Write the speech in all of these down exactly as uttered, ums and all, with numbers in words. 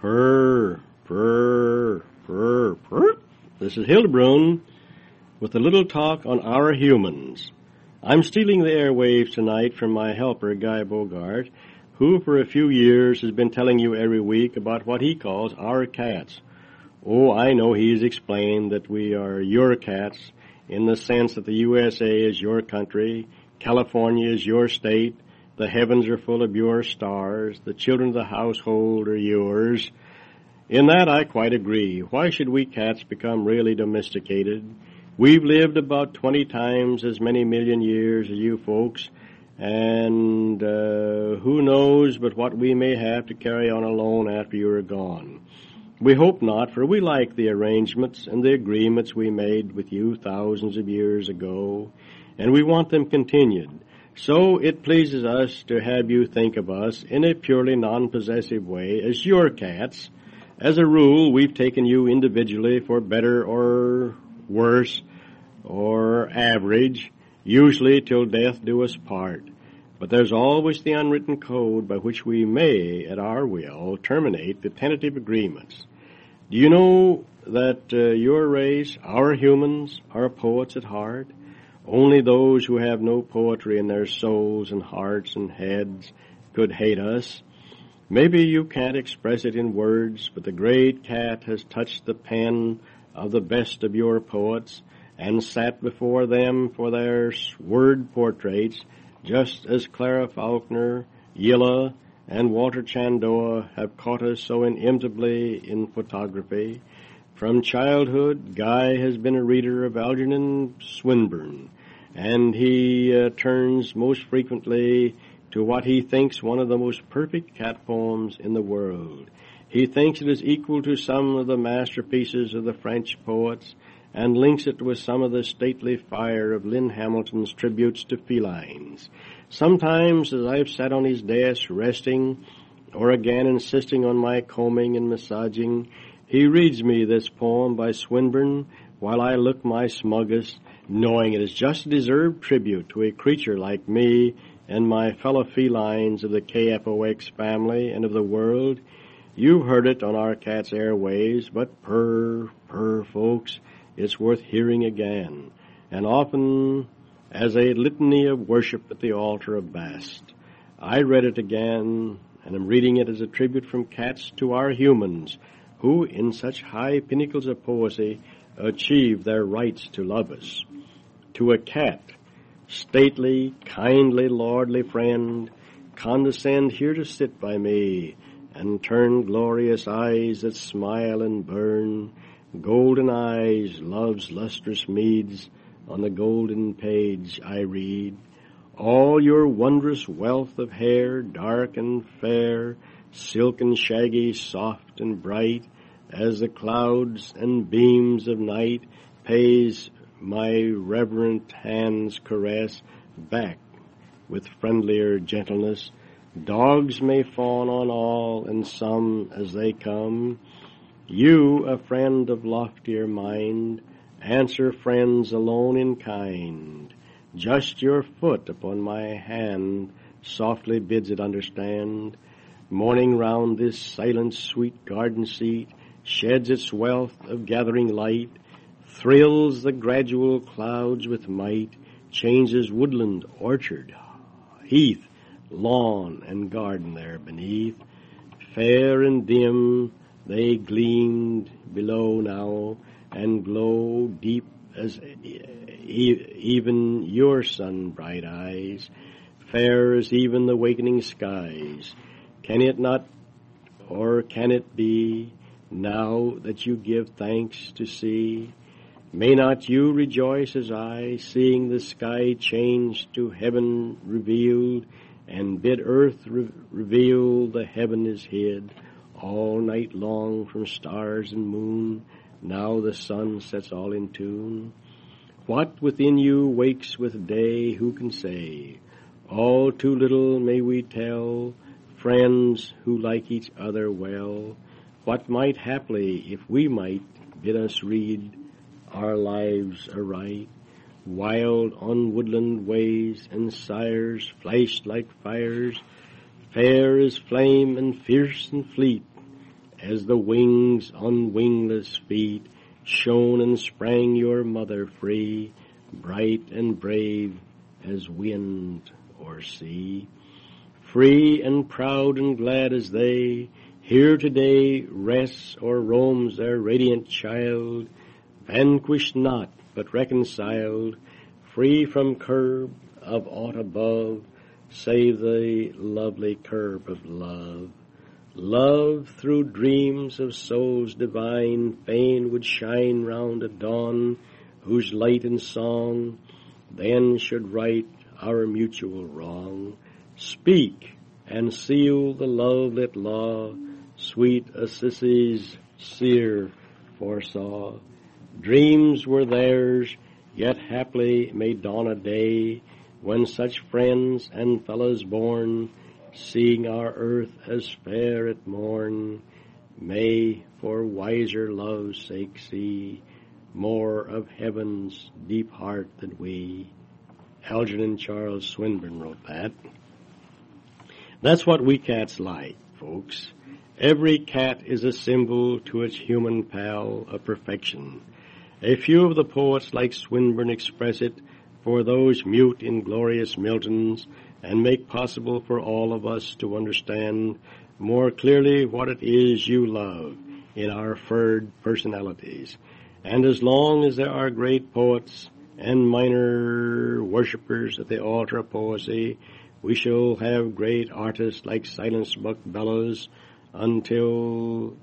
Purr, purr, purr, purr. This is Hildebrand with a little talk on our humans. I'm stealing the airwaves tonight from my helper, Guy Bogart, who for a few years has been telling you every week about what he calls our cats. Oh, I know he's explained that we are your cats in the sense that the U S A is your country, California is your state, the heavens are full of your stars, the children of the household are yours. In that I quite agree. Why should we cats become really domesticated? We've lived about twenty times as many million years as you folks, and uh, who knows but what we may have to carry on alone after you're gone. We hope not, for we like the arrangements and the agreements we made with you thousands of years ago, and we want them continued. So it pleases us to have you think of us in a purely non-possessive way as your cats. As a rule, we've taken you individually for better or worse or average, usually till death do us part. But there's always the unwritten code by which we may, at our will, terminate the tentative agreements. Do you know that uh, your race, our humans, are poets at heart? Only those who have no poetry in their souls and hearts and heads could hate us. Maybe you can't express it in words, but the great cat has touched the pen of the best of your poets and sat before them for their word portraits, just as Clara Faulkner, Yilla, and Walter Chandoa have caught us so inimitably in photography. From childhood, Guy has been a reader of Algernon Swinburne, and he uh, turns most frequently to what he thinks one of the most perfect cat poems in the world. He thinks it is equal to some of the masterpieces of the French poets, and links it with some of the stately fire of Lynn Hamilton's tributes to felines. Sometimes, as I've sat on his desk resting, or again insisting on my combing and massaging, he reads me this poem by Swinburne while I look my smuggest, knowing it is just a deserved tribute to a creature like me and my fellow felines of the K F O X family and of the world. You've heard it on our cat's airways, but purr, purr, folks, it's worth hearing again, and often as a litany of worship at the altar of Bast. I read it again, and am reading it as a tribute from cats to our humans, who, in such high pinnacles of poesy, achieve their rights to love us. To a cat, stately, kindly, lordly friend, condescend here to sit by me, and turn glorious eyes that smile and burn, golden eyes, love's lustrous meads, on the golden page I read. All your wondrous wealth of hair, dark and fair, silken, shaggy, soft and bright, as the clouds and beams of night pays my reverent hand's caress back with friendlier gentleness. Dogs may fawn on all, and some as they come. You, a friend of loftier mind, answer friends alone in kind. Just your foot upon my hand softly bids it understand. Morning round this silent, sweet garden seat sheds its wealth of gathering light, thrills the gradual clouds with might, changes woodland, orchard, heath, lawn, and garden there beneath. Fair and dim they gleamed below now, and glow deep as e- even your sun-bright eyes, fair as even the wakening skies. Can it not, or can it be, now that you give thanks to see? May not you rejoice as I, seeing the sky change to heaven revealed, and bid earth re- reveal the heaven is hid all night long from stars and moon? Now the sun sets all in tune. What within you wakes with day, who can say? All too little may we tell, friends who like each other well, what might haply, if we might, bid us read our lives aright. Wild on woodland ways and sires flashed like fires, fair as flame and fierce and fleet, as the wings on wingless feet shone and sprang your mother free, bright and brave as wind or sea. Free and proud and glad as they, here today rests or roams their radiant child, vanquished not but reconciled, free from curb of aught above, save the lovely curb of love. Love through dreams of souls divine fain would shine round at dawn, whose light and song then should right our mutual wrong. Speak and seal the love-lit law, sweet Assisi's seer foresaw. Dreams were theirs, yet haply may dawn a day when such friends and fellows born, seeing our earth as fair at morn, may for wiser love's sake see more of heaven's deep heart than we. Algernon Charles Swinburne wrote that. That's what we cats like, folks. Every cat is a symbol to its human pal of perfection. A few of the poets like Swinburne express it for those mute inglorious Miltons and make possible for all of us to understand more clearly what it is you love in our furred personalities. And as long as there are great poets and minor worshippers at the altar of poesy, we shall have great artists like Silence Buck Bellows until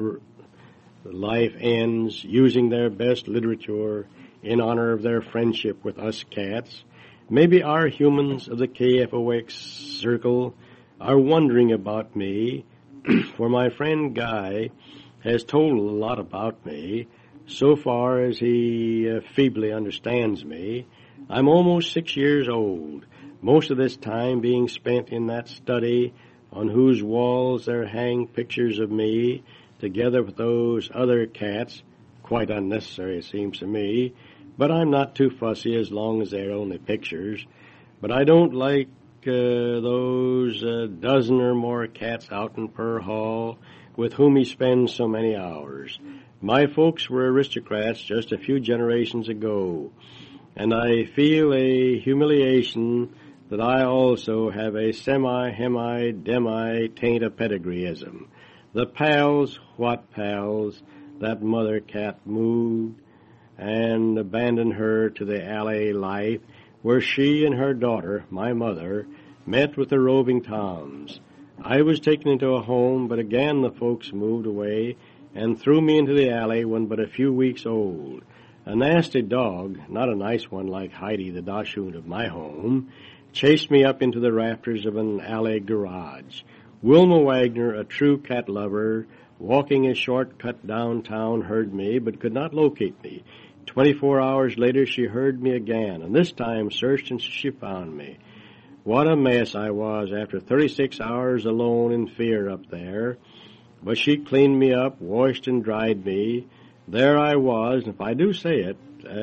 life ends, using their best literature in honor of their friendship with us cats. Maybe our humans of the K F O X circle are wondering about me, for my friend Guy has told a lot about me, so far as he uh, feebly understands me. I'm almost six years old, most of this time being spent in that study on whose walls there hang pictures of me, together with those other cats, quite unnecessary it seems to me, but I'm not too fussy as long as they're only pictures. But I don't like uh, those uh, dozen or more cats out in Per Hall with whom he spends so many hours. My folks were aristocrats just a few generations ago, and I feel a humiliation that I also have a semi-hemi-demi taint of pedigreeism. The pals, what pals, that mother cat moved and abandoned her to the alley life where she and her daughter, my mother, met with the roving toms. I was taken into a home, but again the folks moved away and threw me into the alley when but a few weeks old. A nasty dog, not a nice one like Heidi the Dachshund of my home, chased me up into the rafters of an alley garage. Wilma Wagner, a true cat lover, walking a shortcut downtown, heard me, but could not locate me. Twenty-four hours later, she heard me again, and this time searched until she found me. What a mess I was after thirty-six hours alone in fear up there. But she cleaned me up, washed and dried me. There I was, and if I do say it,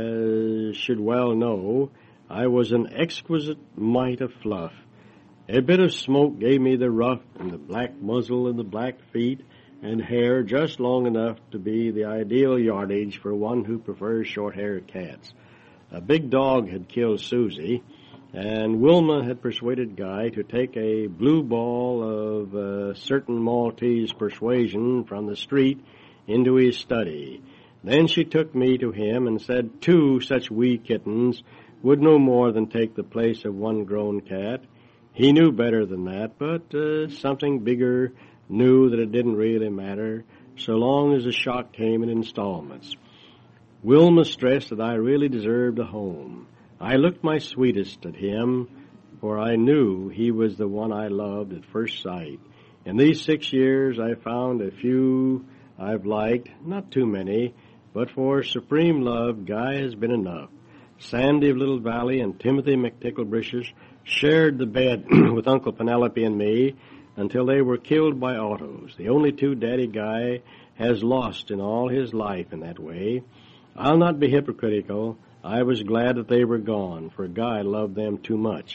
as should well know, I was an exquisite mite of fluff. A bit of smoke gave me the ruff and the black muzzle and the black feet and hair just long enough to be the ideal yardage for one who prefers short-haired cats. A big dog had killed Susie, and Wilma had persuaded Guy to take a blue ball of uh, certain Maltese persuasion from the street into his study. Then she took me to him and said two such wee kittens would no more than take the place of one grown cat. He knew better than that, but uh, something bigger knew that it didn't really matter, so long as the shock came in installments. Wilma stressed that I really deserved a home. I looked my sweetest at him, for I knew he was the one I loved at first sight. In these six years I found a few I've liked, not too many, but for supreme love, Guy has been enough. Sandy of Little Valley and Timothy McTicklebrishes shared the bed with Uncle Penelope and me until they were killed by autos, the only two Daddy Guy has lost in all his life in that way. I'll not be hypocritical. I was glad that they were gone, for Guy loved them too much.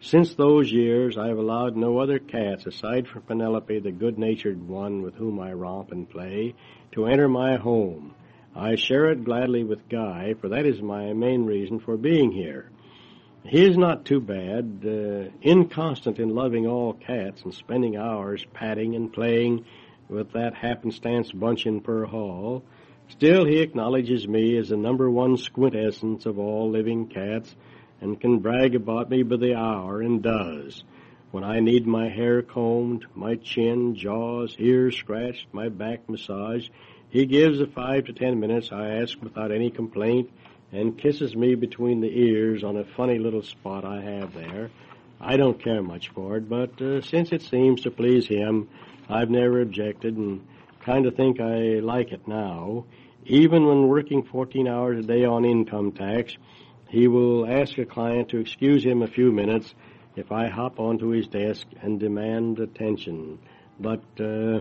Since those years, I have allowed no other cats, aside from Penelope, the good-natured one with whom I romp and play, to enter my home. I share it gladly with Guy, for that is my main reason for being here. He is not too bad, uh, inconstant in loving all cats and spending hours patting and playing with that happenstance bunch in Per Hall. Still, he acknowledges me as the number one squintessence of all living cats, and can brag about me by the hour, and does. When I need my hair combed, my chin, jaws, ears scratched, my back massaged, he gives the five to ten minutes I ask without any complaint, and kisses me between the ears on a funny little spot I have there. I don't care much for it, but uh, since it seems to please him, I've never objected, and kind of think I like it now. Even when working fourteen hours a day on income tax, he will ask a client to excuse him a few minutes if I hop onto his desk and demand attention. But uh,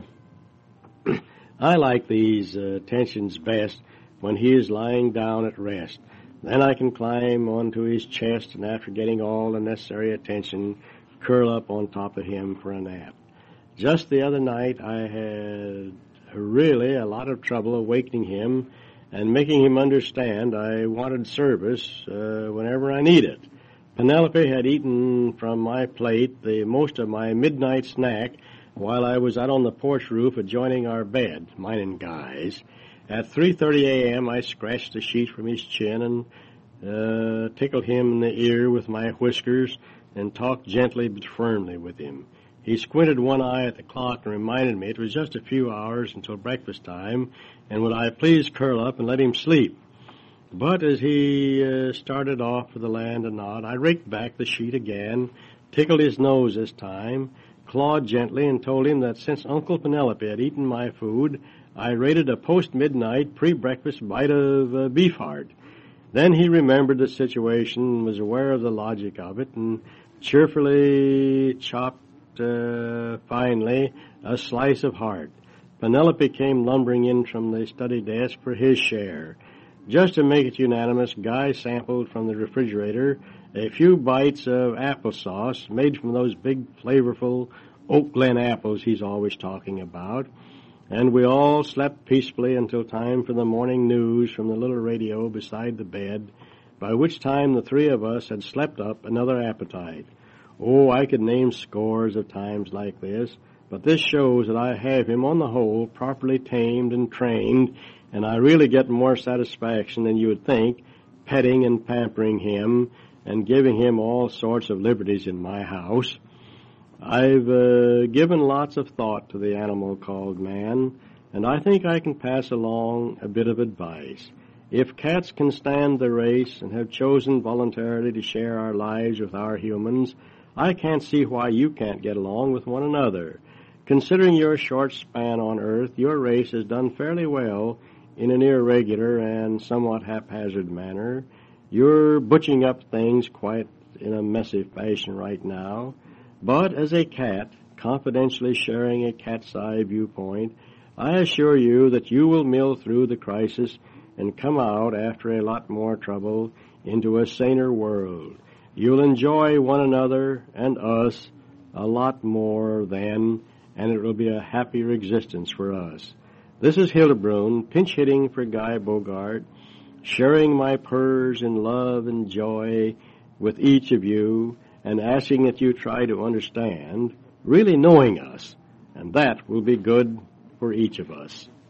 I like these uh, attentions best when he is lying down at rest. Then I can climb onto his chest, and after getting all the necessary attention, curl up on top of him for a nap. Just the other night, I had really a lot of trouble awakening him and making him understand I wanted service uh, whenever I need it. Penelope had eaten from my plate the most of my midnight snack while I was out on the porch roof adjoining our bed, mine and Guy's. At three thirty a.m., I scratched the sheet from his chin and uh, tickled him in the ear with my whiskers and talked gently but firmly with him. He squinted one eye at the clock and reminded me it was just a few hours until breakfast time, and would I please curl up and let him sleep. But as he uh, started off for the land and nod, I raked back the sheet again, tickled his nose this time, clawed gently, and told him that since Uncle Penelope had eaten my food, I rated a post-midnight, pre-breakfast bite of uh, beef heart. Then he remembered the situation and was aware of the logic of it, and cheerfully chopped uh, finally a slice of heart. Penelope came lumbering in from the study desk for his share. Just to make it unanimous, Guy sampled from the refrigerator a few bites of applesauce made from those big, flavorful Oak Glen apples he's always talking about, and we all slept peacefully until time for the morning news from the little radio beside the bed, by which time the three of us had slept up another appetite. Oh, I could name scores of times like this, but this shows that I have him on the whole properly tamed and trained, and I really get more satisfaction than you would think petting and pampering him and giving him all sorts of liberties in my house. I've uh, given lots of thought to the animal called man, and I think I can pass along a bit of advice. If cats can stand the race and have chosen voluntarily to share our lives with our humans, I can't see why you can't get along with one another. Considering your short span on Earth, your race has done fairly well in an irregular and somewhat haphazard manner. You're butching up things quite in a messy fashion right now. But as a cat, confidentially sharing a cat's eye viewpoint, I assure you that you will mill through the crisis and come out after a lot more trouble into a saner world. You'll enjoy one another and us a lot more then, and it will be a happier existence for us. This is Hildebrand, pinch hitting for Guy Bogart, sharing my purrs in love and joy with each of you, and asking that you try to understand, really knowing us, and that will be good for each of us.